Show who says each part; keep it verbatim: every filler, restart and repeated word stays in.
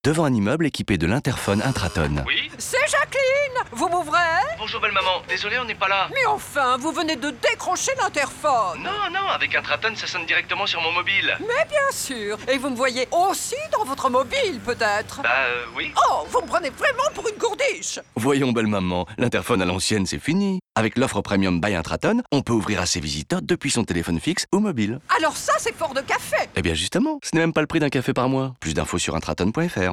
Speaker 1: devant un immeuble équipé de l'interphone Intraton.
Speaker 2: Oui?
Speaker 3: C'est Jacqueline! Vous m'ouvrez?
Speaker 2: Bonjour belle maman, désolé on n'est pas là.
Speaker 3: Mais enfin, vous venez de décrocher l'interphone!
Speaker 2: Non, non, avec Intraton ça sonne directement sur mon mobile.
Speaker 3: Mais bien sûr! Et vous me voyez aussi dans votre mobile, peut-être?
Speaker 2: Bah euh, oui.
Speaker 3: Oh, vous me prenez vraiment pour une gourdiche!
Speaker 1: Voyons, belle maman, l'interphone à l'ancienne, c'est fini. Avec l'offre Premium by Intraton, on peut ouvrir à ses visiteurs depuis son téléphone fixe ou mobile.
Speaker 3: Alors ça, c'est fort de café!
Speaker 1: Eh bien justement, ce n'est même pas le prix d'un café par mois. Plus d'infos sur intraton point fr.